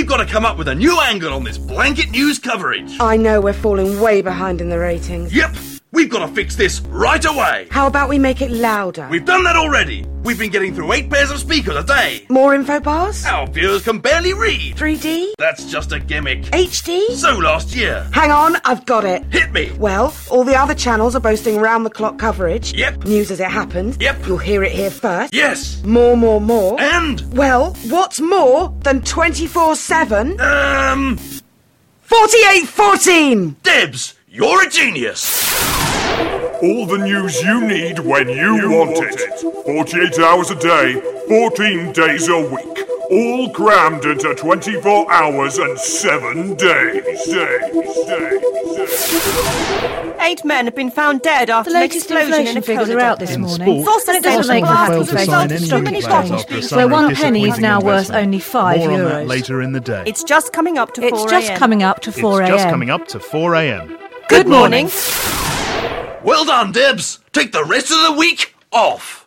got to come up with a new angle on this blanket news coverage. I know we're falling way behind in the ratings. Yep, we've got to fix this right away. How about we make it louder? We've done that already. We've been getting through 8 pairs of speakers a day. More info bars? Our viewers can barely read. 3D? That's just a gimmick. HD? So last year. Hang on, I've got it. Hit me. Well, all the other channels are boasting round-the-clock coverage. Yep. News as it happens. Yep. You'll hear it here first. Yes. More. And? Well, what's more than 24/7? 4814! Debs, you're a genius. All the news you need when you want it. 48 hours a day, 14 days a week. All crammed into 24 hours and 7 days. 8 men have been found dead after The an latest explosion in a inflation figures are out this In morning. sport, And it doesn't make me Arsenal happy failed to face sign after any so new many players games, after a where one somewhat penny is disappointing now worth investment. only €5. More on that later in the day. It's just coming up to 4 It's a.m. just coming up to 4 It's a.m. just coming up to 4 a.m. Good morning. Well done, Debs. Take the rest of the week off.